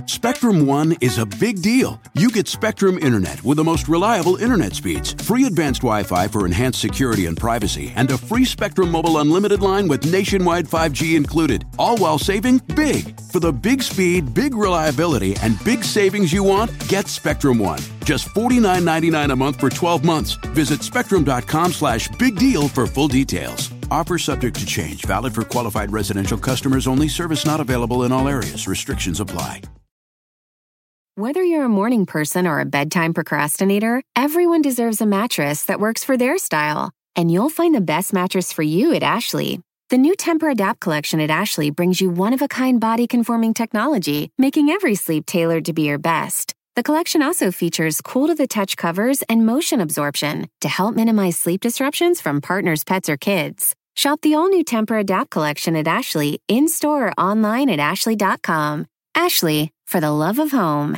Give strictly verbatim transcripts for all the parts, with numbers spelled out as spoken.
Spectrum One is a big deal. You get Spectrum Internet with the most reliable internet speeds, free advanced Wi-Fi for enhanced security and privacy, and a free Spectrum Mobile Unlimited line with nationwide five G included, all while saving big. For the big speed, big reliability, and big savings you want, get Spectrum One. Just forty-nine ninety-nine a month for twelve months. Visit spectrum.com slash big deal for full details. Offer subject to change. Valid for qualified residential customers only. Service not available in all areas. Restrictions apply. Whether you're a morning person or a bedtime procrastinator, everyone deserves a mattress that works for their style. And you'll find the best mattress for you at Ashley. The new Tempur-Adapt collection at Ashley brings you one-of-a-kind body-conforming technology, making every sleep tailored to be your best. The collection also features cool-to-the-touch covers and motion absorption to help minimize sleep disruptions from partners, pets, or kids. Shop the all-new Tempur-Adapt collection at Ashley, in-store or online at ashley dot com. Ashley, for the love of home.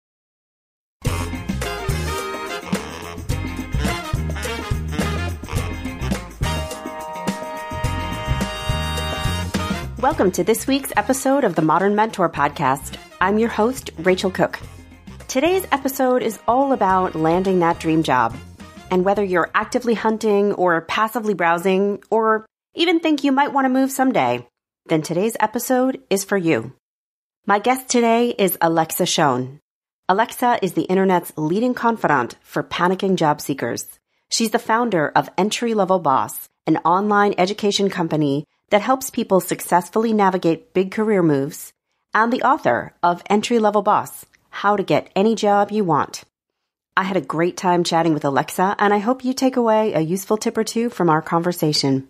Welcome to this week's episode of the Modern Mentor Podcast. I'm your host, Rachel Cook. Today's episode is all about landing that dream job. And whether you're actively hunting or passively browsing, or even think you might want to move someday, then today's episode is for you. My guest today is Alexa Schoen. Alexa is the internet's leading confidant for panicking job seekers. She's the founder of Entry Level Boss, an online education company that helps people successfully navigate big career moves, and the author of Entry Level Boss, How to Get Any Job You Want. I had a great time chatting with Alexa, and I hope you take away a useful tip or two from our conversation.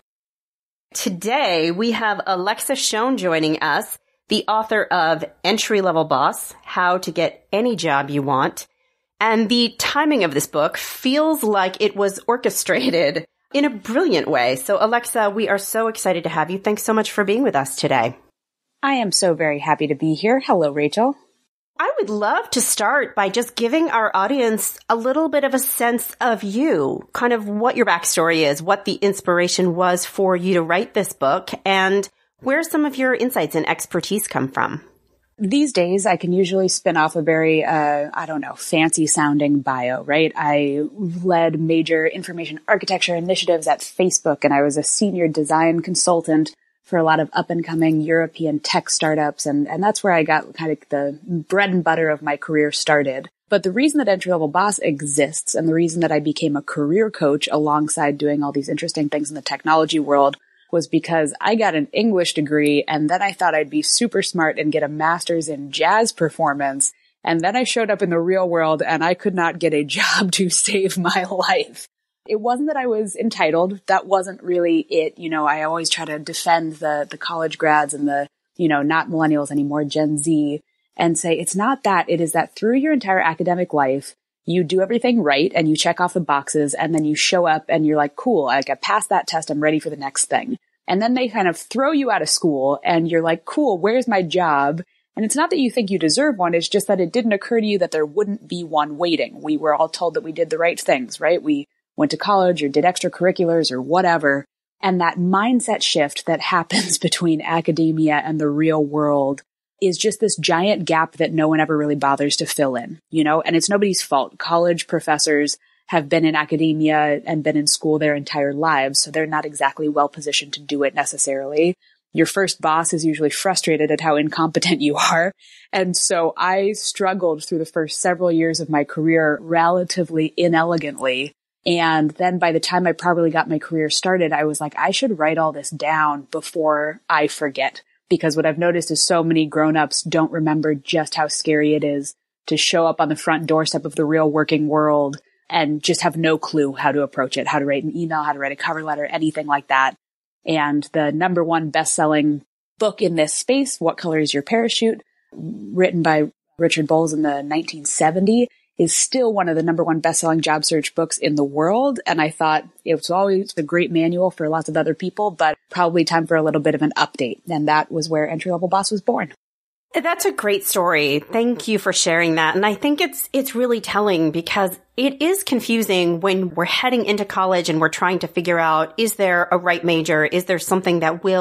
Today, we have Alexa Schoen joining us, the author of Entry Level Boss, How to Get Any Job You Want. And the timing of this book feels like it was orchestrated in a brilliant way. So, Alexa, we are so excited to have you. Thanks so much for being with us today. I am so very happy to be here. Hello, Rachel. I would love to start by just giving our audience a little bit of a sense of you, kind of what your backstory is, what the inspiration was for you to write this book, and where some of your insights and expertise come from. These days, I can usually spin off a very, uh, I don't know, fancy-sounding bio, right? I led major information architecture initiatives at Facebook, and I was a senior design consultant for a lot of up-and-coming European tech startups, and, and that's where I got kind of the bread and butter of my career started. But the reason that Entry Level Boss exists, and the reason that I became a career coach alongside doing all these interesting things in the technology world, was because I got an English degree, and then I thought I'd be super smart and get a master's in jazz performance. And then I showed up in the real world and I could not get a job to save my life. It wasn't that I was entitled. That wasn't really it. You know, I always try to defend the, the college grads and the, you know, not millennials anymore, Gen Z, and say it's not that. It is that through your entire academic life, you do everything right and you check off the boxes, and then you show up and you're like, cool, like I passed that test. I'm ready for the next thing. And then they kind of throw you out of school and you're like, cool, where's my job? And it's not that you think you deserve one. It's just that it didn't occur to you that there wouldn't be one waiting. We were all told that we did the right things, right? We went to college or did extracurriculars or whatever. And that mindset shift that happens between academia and the real world is just this giant gap that no one ever really bothers to fill in, you know, and it's nobody's fault. College professors have been in academia and been in school their entire lives, so they're not exactly well positioned to do it necessarily. Your first boss is usually frustrated at how incompetent you are. And so I struggled through the first several years of my career relatively inelegantly. And then by the time I probably got my career started, I was like, I should write all this down before I forget. Because what I've noticed is so many grown-ups don't remember just how scary it is to show up on the front doorstep of the real working world and just have no clue how to approach it, how to write an email, how to write a cover letter, anything like that. And the number one best-selling book in this space, What Color Is Your Parachute?, written by Richard Bowles in the nineteen seventies, is still one of the number one best-selling job search books in the world. And I thought it was always a great manual for lots of other people, but probably time for a little bit of an update. And that was where Entry Level Boss was born. That's a great story. Thank you for sharing that. And I think it's it's really telling because it is confusing when we're heading into college and we're trying to figure out, is there a right major? Is there something that will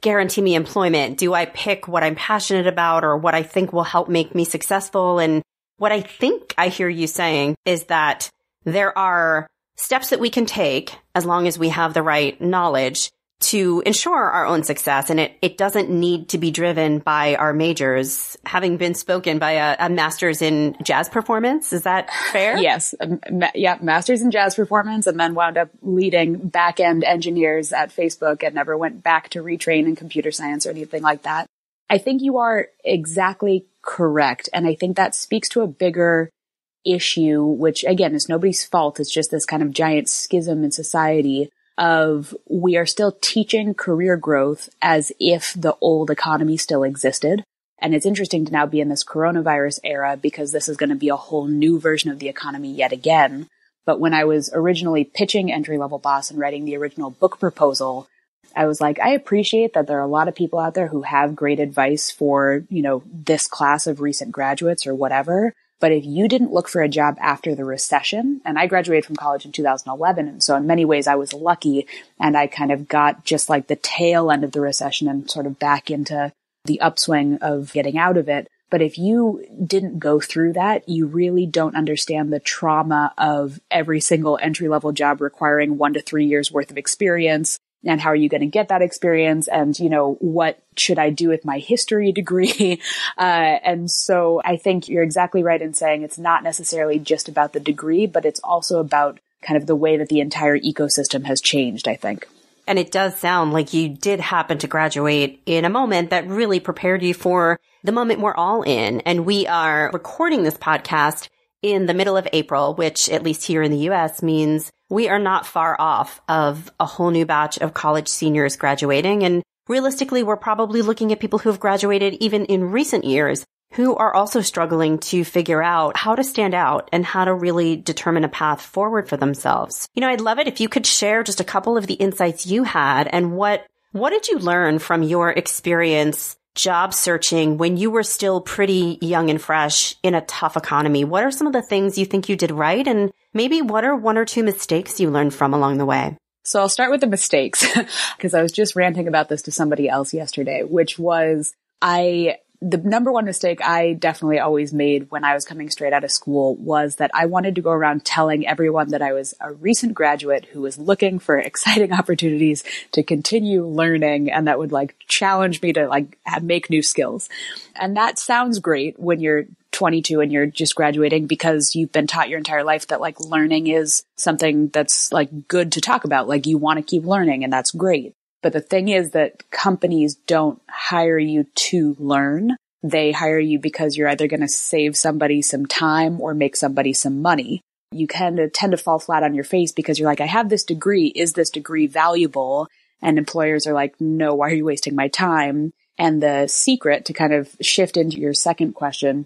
guarantee me employment? Do I pick what I'm passionate about or what I think will help make me successful? And what I think I hear you saying is that there are steps that we can take as long as we have the right knowledge to ensure our own success. And it, it doesn't need to be driven by our majors, having been spoken by a, a master's in jazz performance. Is that fair? Yes. Um, ma- yeah. Master's in jazz performance, and then wound up leading back-end engineers at Facebook and never went back to retrain in computer science or anything like that. I think you are exactly correct. And I think that speaks to a bigger issue, which again is nobody's fault. It's just this kind of giant schism in society of we are still teaching career growth as if the old economy still existed. And it's interesting to now be in this coronavirus era because this is going to be a whole new version of the economy yet again. But when I was originally pitching Entry Level Boss and writing the original book proposal, I was like, I appreciate that there are a lot of people out there who have great advice for, you know, this class of recent graduates or whatever. But if you didn't look for a job after the recession, and I graduated from college in two thousand eleven, and so in many ways I was lucky, and I kind of got just like the tail end of the recession and sort of back into the upswing of getting out of it. But if you didn't go through that, you really don't understand the trauma of every single entry-level job requiring one to three years worth of experience. And how are you going to get that experience? And, you know, what should I do with my history degree? Uh, and so I think you're exactly right in saying it's not necessarily just about the degree, but it's also about kind of the way that the entire ecosystem has changed, I think. And it does sound like you did happen to graduate in a moment that really prepared you for the moment we're all in. And we are recording this podcast in the middle of April, which at least here in the U S means we are not far off of a whole new batch of college seniors graduating. And realistically, we're probably looking at people who have graduated even in recent years who are also struggling to figure out how to stand out and how to really determine a path forward for themselves. You know, I'd love it if you could share just a couple of the insights you had and what, what did you learn from your experience job searching when you were still pretty young and fresh in a tough economy? What are some of the things you think you did right? And maybe what are one or two mistakes you learned from along the way? So I'll start with the mistakes because I was just ranting about this to somebody else yesterday, which was I the number one mistake I definitely always made when I was coming straight out of school was that I wanted to go around telling everyone that I was a recent graduate who was looking for exciting opportunities to continue learning and that would like challenge me to like have, make new skills. And that sounds great when you're twenty-two and you're just graduating because you've been taught your entire life that like learning is something that's like good to talk about. Like you want to keep learning and that's great. But the thing is that companies don't hire you to learn. They hire you because you're either going to save somebody some time or make somebody some money. You kind of tend to fall flat on your face because you're like, I have this degree. Is this degree valuable? And employers are like, no, why are you wasting my time? And the secret to kind of shift into your second question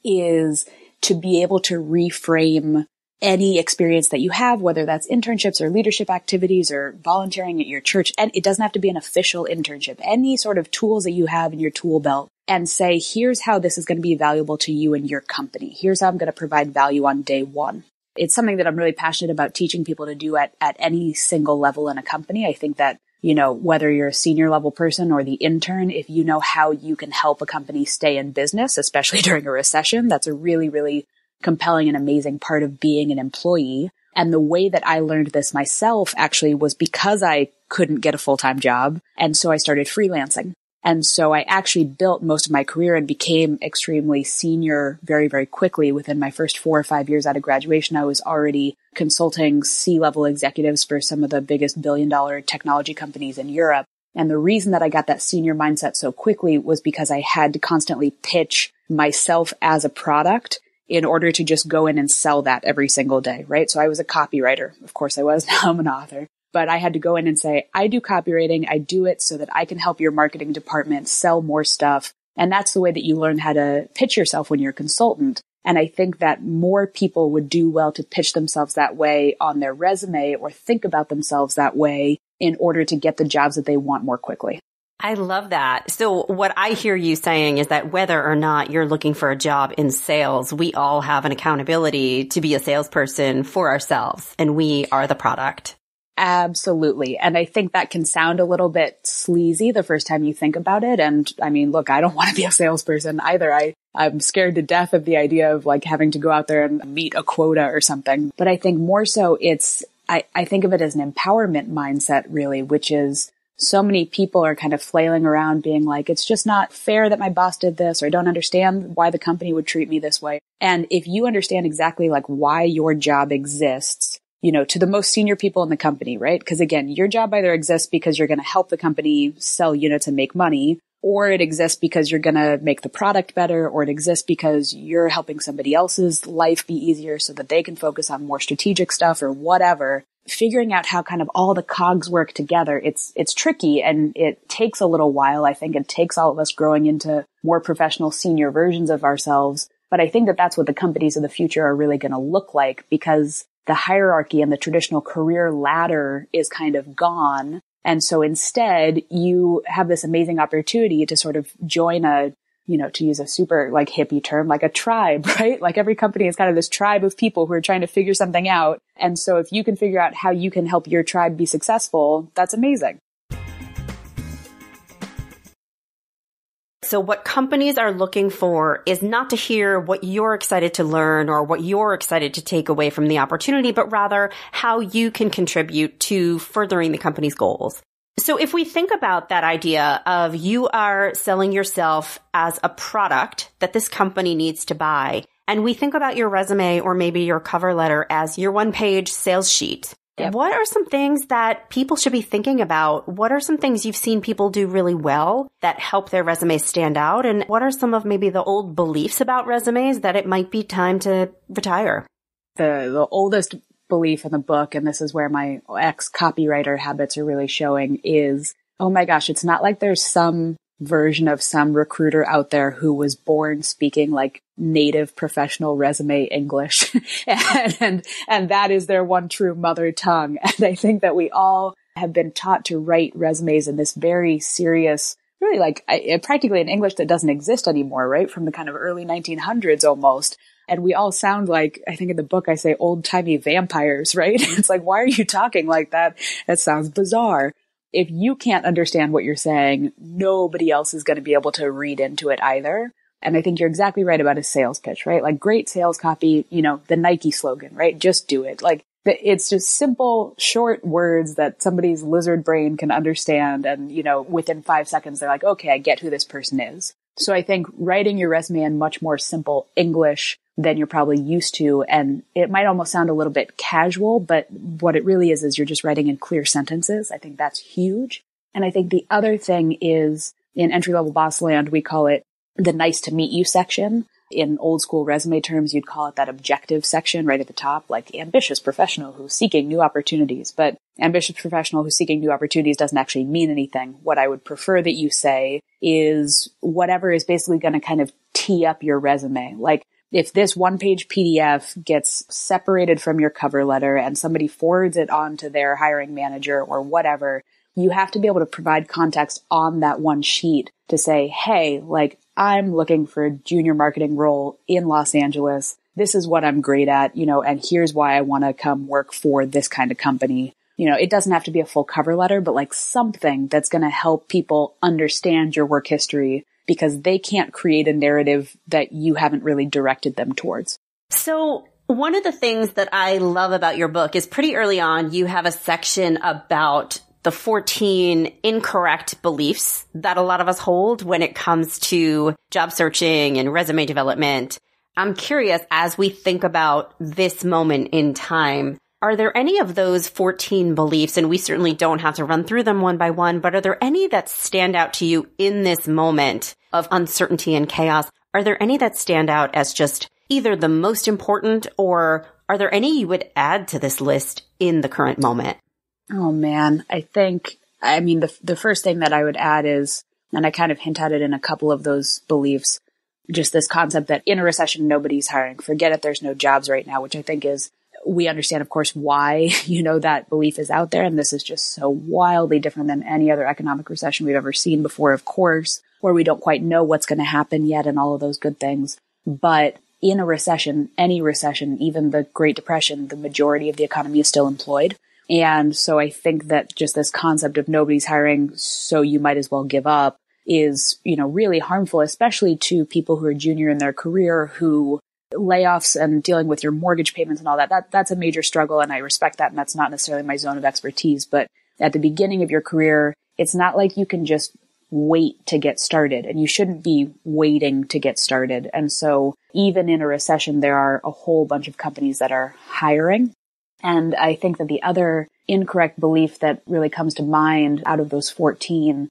is to be able to reframe any experience that you have, whether that's internships or leadership activities or volunteering at your church. And it doesn't have to be an official internship, any sort of tools that you have in your tool belt, and say, here's how this is going to be valuable to you and your company. Here's how I'm going to provide value on day one. It's something that I'm really passionate about teaching people to do at, at any single level in a company. I think that, you know, whether you're a senior level person or the intern, if you know how you can help a company stay in business, especially during a recession, that's a really, really compelling and amazing part of being an employee. And the way that I learned this myself actually was because I couldn't get a full-time job. And so I started freelancing. And so I actually built most of my career and became extremely senior very, very quickly. Within my first four or five years out of graduation, I was already consulting C-level executives for some of the biggest billion-dollar technology companies in Europe. And the reason that I got that senior mindset so quickly was because I had to constantly pitch myself as a product in order to just go in and sell that every single day, right? So I was a copywriter. Of course I was. Now I'm an author. But I had to go in and say, I do copywriting. I do it so that I can help your marketing department sell more stuff. And that's the way that you learn how to pitch yourself when you're a consultant. And I think that more people would do well to pitch themselves that way on their resume or think about themselves that way in order to get the jobs that they want more quickly. I love that. So what I hear you saying is that whether or not you're looking for a job in sales, we all have an accountability to be a salesperson for ourselves, and we are the product. Absolutely. And I think that can sound a little bit sleazy the first time you think about it. And I mean, look, I don't want to be a salesperson either. I, I'm scared to death of the idea of like having to go out there and meet a quota or something. But I think more so it's, I, I think of it as an empowerment mindset really, which is so many people are kind of flailing around being like, it's just not fair that my boss did this, or I don't understand why the company would treat me this way. And if you understand exactly like why your job exists, you know, to the most senior people in the company, right? Because again, your job either exists because you're going to help the company sell units and make money, or it exists because you're going to make the product better, or it exists because you're helping somebody else's life be easier so that they can focus on more strategic stuff or whatever. Figuring out how kind of all the cogs work together, it's, it's tricky and it takes a little while. I think it takes all of us growing into more professional senior versions of ourselves. But I think that that's what the companies of the future are really going to look like, because the hierarchy and the traditional career ladder is kind of gone. And so instead, you have this amazing opportunity to sort of join a, you know, to use a super like hippie term, like a tribe, right? Like every company is kind of this tribe of people who are trying to figure something out. And so if you can figure out how you can help your tribe be successful, that's amazing. So what companies are looking for is not to hear what you're excited to learn or what you're excited to take away from the opportunity, but rather how you can contribute to furthering the company's goals. So if we think about that idea of you are selling yourself as a product that this company needs to buy, and we think about your resume or maybe your cover letter as your one-page sales sheet, yep. What are some things that people should be thinking about? What are some things you've seen people do really well that help their resumes stand out? And what are some of maybe the old beliefs about resumes that it might be time to retire? The, the oldest belief in the book, and this is where my ex-copywriter habits are really showing, is, oh my gosh, it's not like there's some version of some recruiter out there who was born speaking like native professional resume English. and, and, and that is their one true mother tongue. And I think that we all have been taught to write resumes in this very serious, really like I, practically an English that doesn't exist anymore, right? From the kind of early nineteen hundreds almost. And we all sound like, I think in the book I say old-timey vampires, right? It's like, why are you talking like that? That sounds bizarre. If you can't understand what you're saying, nobody else is going to be able to read into it either. And I think you're exactly right about a sales pitch, right? Like great sales copy, you know, the Nike slogan, right? Just do it. Like it's just simple, short words that somebody's lizard brain can understand. And, you know, within five seconds, they're like, okay, I get who this person is. So I think writing your resume in much more simple English than you're probably used to. And it might almost sound a little bit casual, but what it really is, is you're just writing in clear sentences. I think that's huge. And I think the other thing is in entry-level boss land, we call it the nice to meet you section. In old school resume terms, you'd call it that objective section right at the top, like ambitious professional who's seeking new opportunities. But ambitious professional who's seeking new opportunities doesn't actually mean anything. What I would prefer that you say is whatever is basically going to kind of tee up your resume. Like if this one page P D F gets separated from your cover letter and somebody forwards it on to their hiring manager or whatever, you have to be able to provide context on that one sheet to say, hey, like I'm looking for a junior marketing role in Los Angeles. This is what I'm great at, you know, and here's why I want to come work for this kind of company. You know, it doesn't have to be a full cover letter, but like something that's going to help people understand your work history because they can't create a narrative that you haven't really directed them towards. So one of the things that I love about your book is pretty early on, you have a section about the fourteen incorrect beliefs that a lot of us hold when it comes to job searching and resume development. I'm curious, as we think about this moment in time, are there any of those fourteen beliefs, and we certainly don't have to run through them one by one, but are there any that stand out to you in this moment of uncertainty and chaos? Are there any that stand out as just either the most important, or are there any you would add to this list in the current moment? Oh man, I think, I mean, the the first thing that I would add is, and I kind of hint at it in a couple of those beliefs, just this concept that in a recession, nobody's hiring. Forget it, there's no jobs right now, which I think is, we understand, of course, why, you know, that belief is out there. And this is just so wildly different than any other economic recession we've ever seen before, of course, where we don't quite know what's going to happen yet and all of those good things. But in a recession, any recession, even the Great Depression, the majority of the economy is still employed, And so I think that just this concept of nobody's hiring, so you might as well give up, is, you know, really harmful, especially to people who are junior in their career, who layoffs and dealing with your mortgage payments and all that, that that's a major struggle. And I respect that. And that's not necessarily my zone of expertise. But at the beginning of your career, it's not like you can just wait to get started, and you shouldn't be waiting to get started. And so even in a recession, there are a whole bunch of companies that are hiring. And I think that the other incorrect belief that really comes to mind out of those fourteen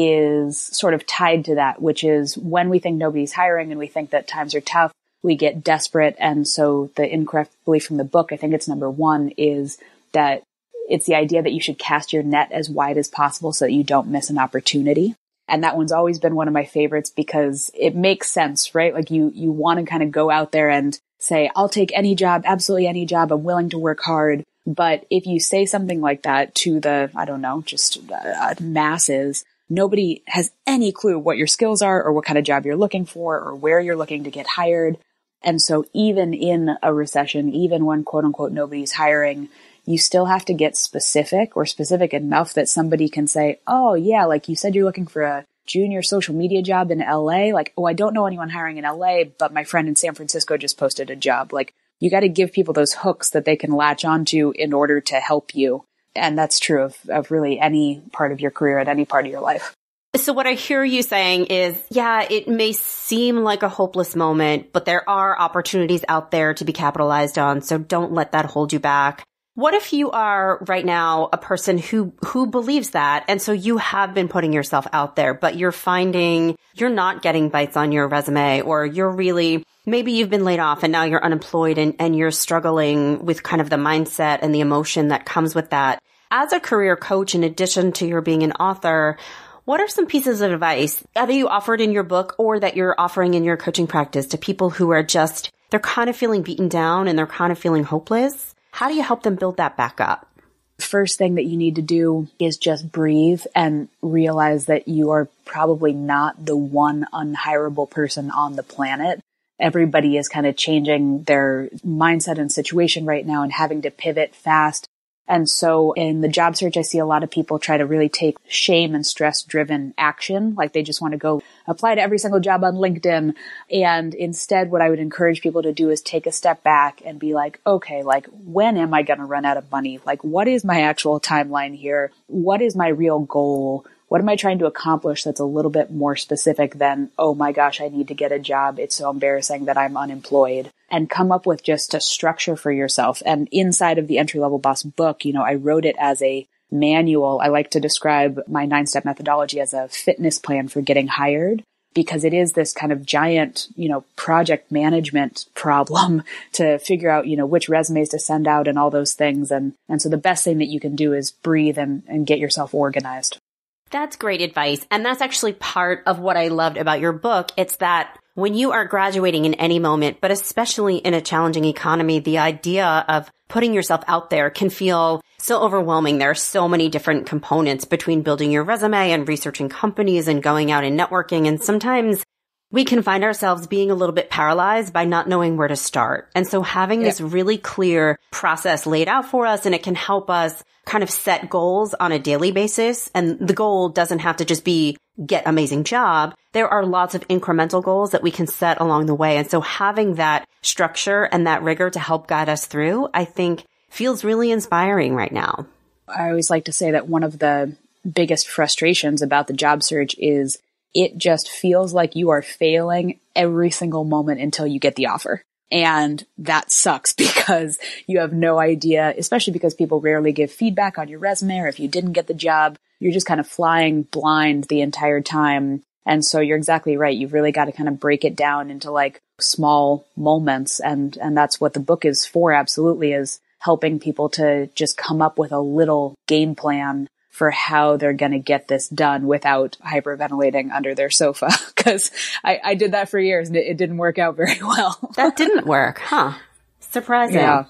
is sort of tied to that, which is when we think nobody's hiring and we think that times are tough, we get desperate. And so the incorrect belief from the book, I think it's number one, is that it's the idea that you should cast your net as wide as possible so that you don't miss an opportunity. And that one's always been one of my favorites because it makes sense, right? Like you, you want to kind of go out there and say, I'll take any job, absolutely any job. I'm willing to work hard. But if you say something like that to the, I don't know, just uh, masses, nobody has any clue what your skills are or what kind of job you're looking for or where you're looking to get hired. And so even in a recession, even when quote unquote nobody's hiring, you still have to get specific or specific enough that somebody can say, oh yeah, like you said, you're looking for a junior social media job in L A. Like, oh, I don't know anyone hiring in L A, but my friend in San Francisco just posted a job. Like you got to give people those hooks that they can latch onto in order to help you. And that's true of, of really any part of your career at any part of your life. So what I hear you saying is, yeah, it may seem like a hopeless moment, but there are opportunities out there to be capitalized on. So don't let that hold you back. What if you are right now a person who, who believes that? And so you have been putting yourself out there, but you're finding you're not getting bites on your resume, or you're really, maybe you've been laid off and now you're unemployed and, and you're struggling with kind of the mindset and the emotion that comes with that. As a career coach, in addition to your being an author, what are some pieces of advice that you offered in your book or that you're offering in your coaching practice to people who are just, they're kind of feeling beaten down and they're kind of feeling hopeless? How do you help them build that back up? First thing that you need to do is just breathe and realize that you are probably not the one unhireable person on the planet. Everybody is kind of changing their mindset and situation right now and having to pivot fast. And so in the job search, I see a lot of people try to really take shame and stress driven action. Like they just want to go apply to every single job on LinkedIn. And instead, what I would encourage people to do is take a step back and be like, okay, like when am I going to run out of money? Like what is my actual timeline here? What is my real goal? What am I trying to accomplish that's a little bit more specific than, oh my gosh, I need to get a job. It's so embarrassing that I'm unemployed. And come up with just a structure for yourself. And inside of the Entry Level Boss book, you know, I wrote it as a manual. I like to describe my nine-step methodology as a fitness plan for getting hired, because it is this kind of giant, you know, project management problem to figure out, you know, which resumes to send out and all those things. And, and so the best thing that you can do is breathe and, and get yourself organized. That's great advice. And that's actually part of what I loved about your book. It's that when you are graduating in any moment, but especially in a challenging economy, the idea of putting yourself out there can feel so overwhelming. There are so many different components between building your resume and researching companies and going out and networking. And sometimes we can find ourselves being a little bit paralyzed by not knowing where to start. And so having yeah. this really clear process laid out for us, and it can help us kind of set goals on a daily basis. And the goal doesn't have to just be get amazing job. There are lots of incremental goals that we can set along the way. And so having that structure and that rigor to help guide us through, I think feels really inspiring right now. I always like to say that one of the biggest frustrations about the job search is it just feels like you are failing every single moment until you get the offer. And that sucks because you have no idea, especially because people rarely give feedback on your resume, or if you didn't get the job, you're just kind of flying blind the entire time. And so you're exactly right. You've really got to kind of break it down into like small moments. And, and that's what the book is for, absolutely, is helping people to just come up with a little game plan for how they're going to get this done without hyperventilating under their sofa. Because I, I did that for years and it, it didn't work out very well. That didn't work, huh? Surprising. Yeah.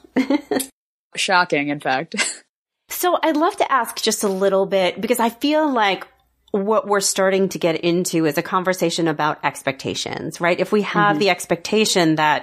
Shocking, in fact. So I'd love to ask just a little bit, because I feel like what we're starting to get into is a conversation about expectations, right? If we have mm-hmm. the expectation that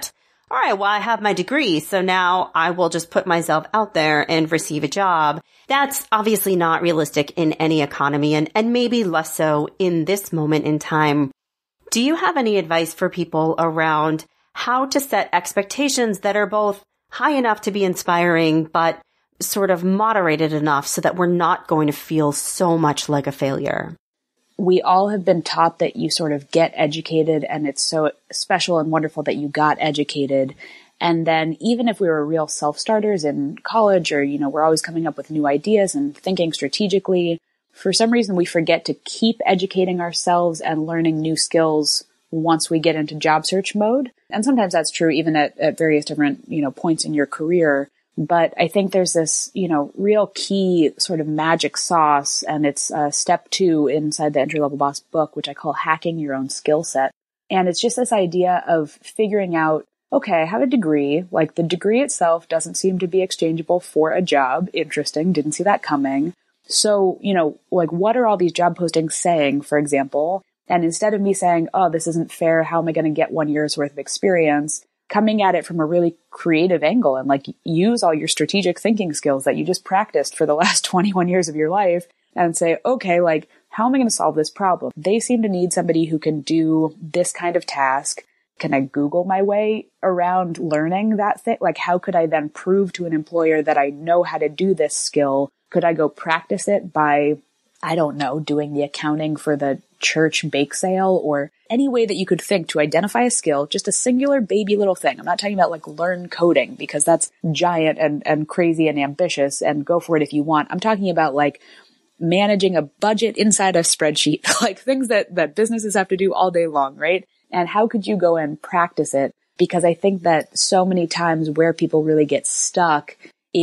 all right, well, I have my degree, so now I will just put myself out there and receive a job. That's obviously not realistic in any economy, and, and maybe less so in this moment in time. Do you have any advice for people around how to set expectations that are both high enough to be inspiring, but sort of moderated enough so that we're not going to feel so much like a failure? We all have been taught that you sort of get educated, and it's so special and wonderful that you got educated. And then even if we were real self-starters in college, or, you know, we're always coming up with new ideas and thinking strategically, for some reason we forget to keep educating ourselves and learning new skills once we get into job search mode. And sometimes that's true even at, at various different, you know, points in your career. But I think there's this, you know, real key sort of magic sauce, and it's uh, step two inside the Entry Level Boss book, which I call hacking your own skill set. And it's just this idea of figuring out, okay, I have a degree, like the degree itself doesn't seem to be exchangeable for a job. Interesting. Didn't see that coming. So, you know, like what are all these job postings saying, for example? And instead of me saying, oh, this isn't fair, how am I going to get one year's worth of experience? Coming at it from a really creative angle and like use all your strategic thinking skills that you just practiced for the last twenty-one years of your life and say, okay, like, how am I going to solve this problem? They seem to need somebody who can do this kind of task. Can I Google my way around learning that thing? Like, how could I then prove to an employer that I know how to do this skill? Could I go practice it by, I don't know, doing the accounting for the church bake sale, or any way that you could think to identify a skill, just a singular baby little thing. I'm not talking about like learn coding, because that's giant and, and crazy and ambitious, and go for it if you want. I'm talking about like managing a budget inside a spreadsheet, like things that, that businesses have to do all day long, right? And how could you go and practice it? Because I think that so many times where people really get stuck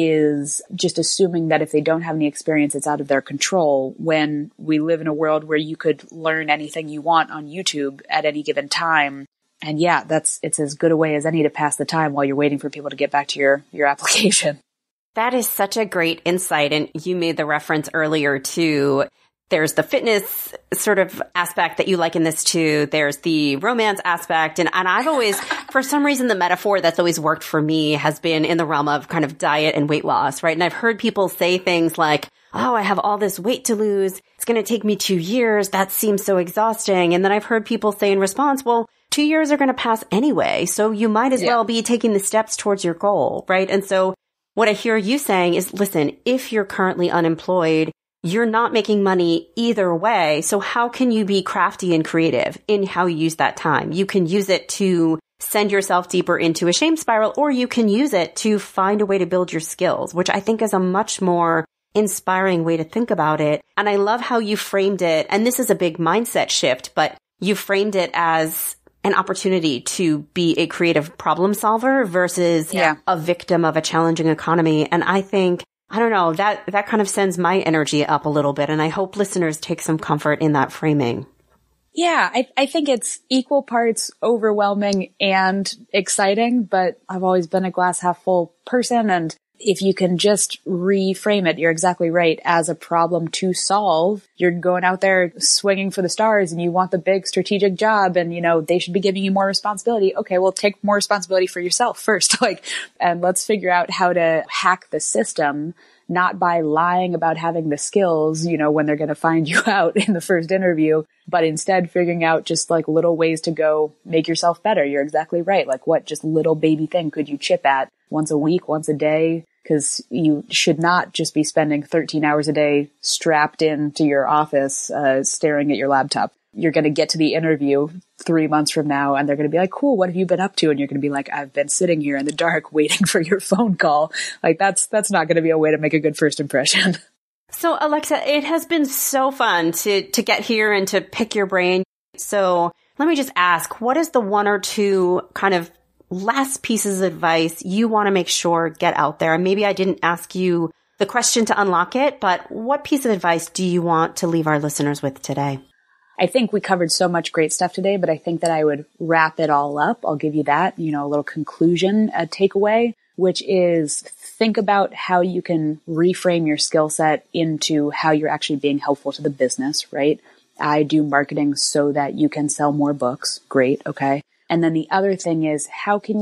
is just assuming that if they don't have any experience, it's out of their control, when we live in a world where you could learn anything you want on YouTube at any given time. And yeah, that's, it's as good a way as any to pass the time while you're waiting for people to get back to your, your application. That is such a great insight. And you made the reference earlier to, there's the fitness sort of aspect that you liken this to. There's the romance aspect. And, and I've always, for some reason, the metaphor that's always worked for me has been in the realm of kind of diet and weight loss, right? And I've heard people say things like, oh, I have all this weight to lose. It's going to take me two years. That seems so exhausting. And then I've heard people say in response, well, two years are going to pass anyway. So you might as yeah. well be taking the steps towards your goal, right? And so what I hear you saying is, listen, if you're currently unemployed, you're not making money either way. So how can you be crafty and creative in how you use that time? You can use it to send yourself deeper into a shame spiral, or you can use it to find a way to build your skills, which I think is a much more inspiring way to think about it. And I love how you framed it. And this is a big mindset shift, but you framed it as an opportunity to be a creative problem solver versus yeah. a victim of a challenging economy. And I think, I don't know, that, that kind of sends my energy up a little bit. And I hope listeners take some comfort in that framing. Yeah, I, I think it's equal parts overwhelming and exciting, but I've always been a glass half full person. And if you can just reframe it, you're exactly right, as a problem to solve. You're going out there swinging for the stars and you want the big strategic job, and, you know, they should be giving you more responsibility. Okay, well, take more responsibility for yourself first. Like, and let's figure out how to hack the system, not by lying about having the skills, you know, when they're going to find you out in the first interview, but instead figuring out just like little ways to go make yourself better. You're exactly right. Like, what just little baby thing could you chip at once a week, once a day? Because you should not just be spending thirteen hours a day strapped into your office, uh, staring at your laptop. You're going to get to the interview three months from now and they're going to be like, cool, what have you been up to? And you're going to be like, I've been sitting here in the dark waiting for your phone call. Like, that's, that's not going to be a way to make a good first impression. So Alexa, it has been so fun to, to get here and to pick your brain. So let me just ask, what is the one or two kind of last pieces of advice you want to make sure get out there? And maybe I didn't ask you the question to unlock it, but what piece of advice do you want to leave our listeners with today? I think we covered so much great stuff today, but I think that I would wrap it all up. I'll give you that, you know, a little conclusion, a takeaway, which is think about how you can reframe your skill set into how you're actually being helpful to the business, right? I do marketing so that you can sell more books. Great. Okay. And then the other thing is, how can you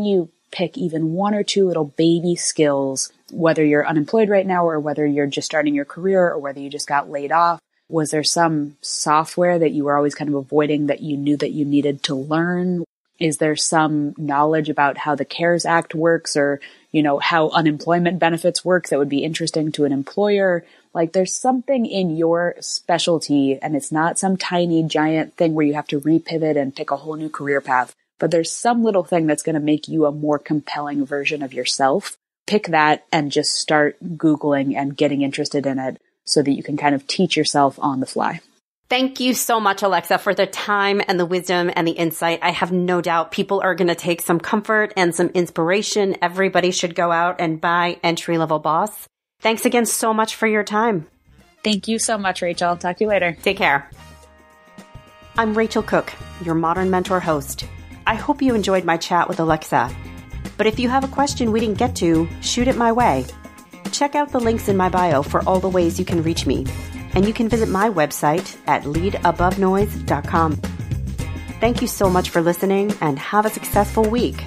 pick even one or two little baby skills, whether you're unemployed right now or whether you're just starting your career or whether you just got laid off. Was there some software that you were always kind of avoiding that you knew that you needed to learn? Is there some knowledge about how the CARES Act works or, you know, how unemployment benefits work that would be interesting to an employer? Like there's something in your specialty, and it's not some tiny giant thing where you have to repivot and pick a whole new career path, but there's some little thing that's going to make you a more compelling version of yourself. Pick that and just start Googling and getting interested in it so that you can kind of teach yourself on the fly. Thank you so much, Alexa, for the time and the wisdom and the insight. I have no doubt people are going to take some comfort and some inspiration. Everybody should go out and buy Entry Level Boss. Thanks again so much for your time. Thank you so much, Rachel. Talk to you later. Take care. I'm Rachel Cook, your Modern Mentor host. I hope you enjoyed my chat with Alexa. But if you have a question we didn't get to, shoot it my way. Check out the links in my bio for all the ways you can reach me. And you can visit my website at lead above noise dot com. Thank you so much for listening and have a successful week.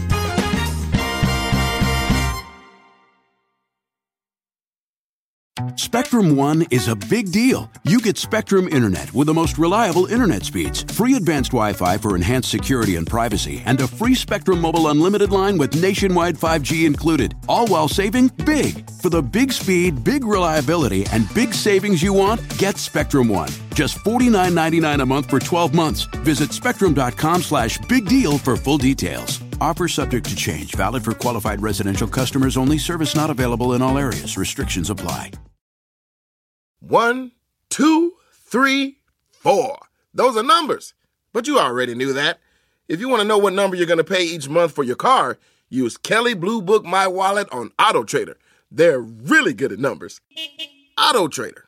Spectrum One is a big deal. You get Spectrum Internet with the most reliable internet speeds, free advanced Wi-Fi for enhanced security and privacy, and a free Spectrum Mobile Unlimited line with nationwide five G included, all while saving big. For the big speed, big reliability, and big savings you want, get Spectrum One. Just forty-nine ninety-nine a month for twelve months. Visit spectrum.com slash big deal for full details. Offer subject to change. Valid for qualified residential customers only. Service not available in all areas. Restrictions apply. One, two, three, four. Those are numbers. But you already knew that. If you want to know what number you're going to pay each month for your car, use Kelley Blue Book My Wallet on AutoTrader. They're really good at numbers. AutoTrader.